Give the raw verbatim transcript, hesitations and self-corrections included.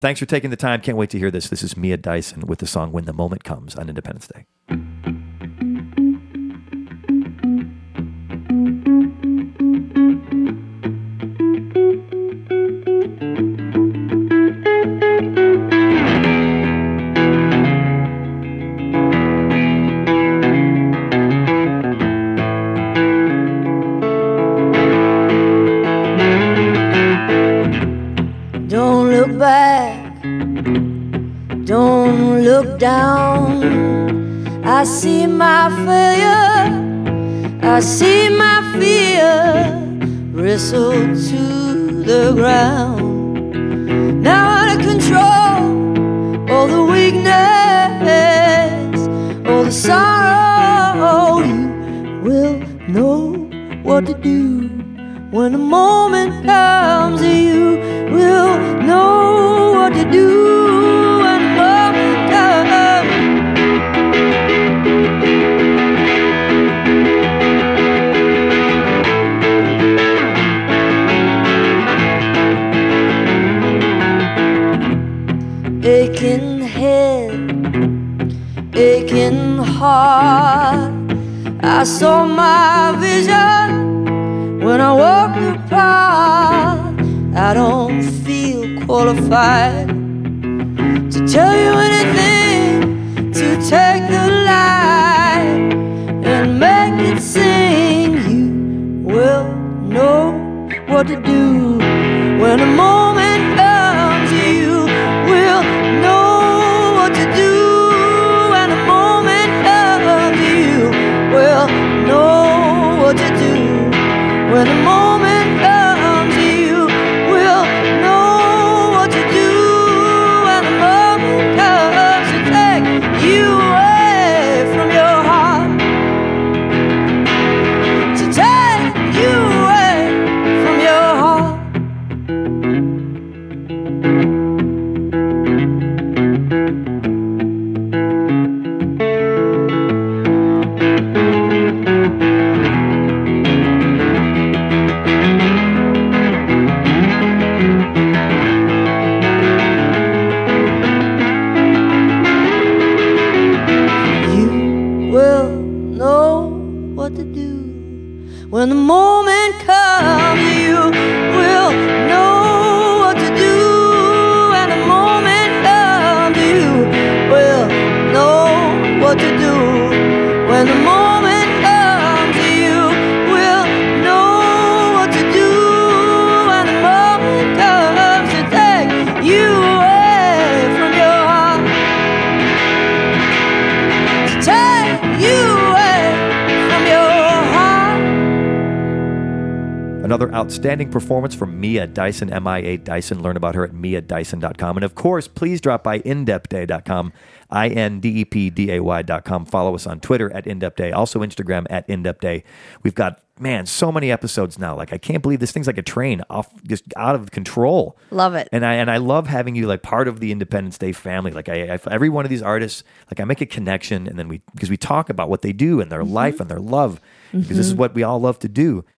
Thanks for taking the time. Can't wait to hear this. This is Mia Dyson with the song When the Moment Comes on Independence Day. Don't look back, don't look down. I see my failure, I see my fear bristle to the ground. Now out of control, all the weakness, all the sorrow. You will know what to do when the moment comes. You will know what to do when the moment comes. Aching head, aching heart. I saw my vision when I walked the path. I don't feel qualified to tell you anything, to take the light and make it sing. You will know what to do when the moment comes. You will know what to do when the moment comes. You will know what to do when the moment comes. When the moment comes, you will know what to do. When the moment comes, you will know what to do. When the moment comes, you will know what to do. When the moment comes to take you away from your heart, to take you away from your heart. Another outstanding performance from Mia Dyson, M I A Dyson. Learn about her at mia dyson dot com. And of course, please drop by indepday dot com, I N D E P D A Y dot com. Follow us on Twitter at indepday, also Instagram at indepday. We've got, man, so many episodes now. Like, I can't believe this thing's like a train, off, just out of control. Love it. And I and I love having you like part of the Independence Day family. Like, I, I every one of these artists, like I make a connection, and then we because we talk about what they do and their mm-hmm. life and their love, because mm-hmm. this is what we all love to do.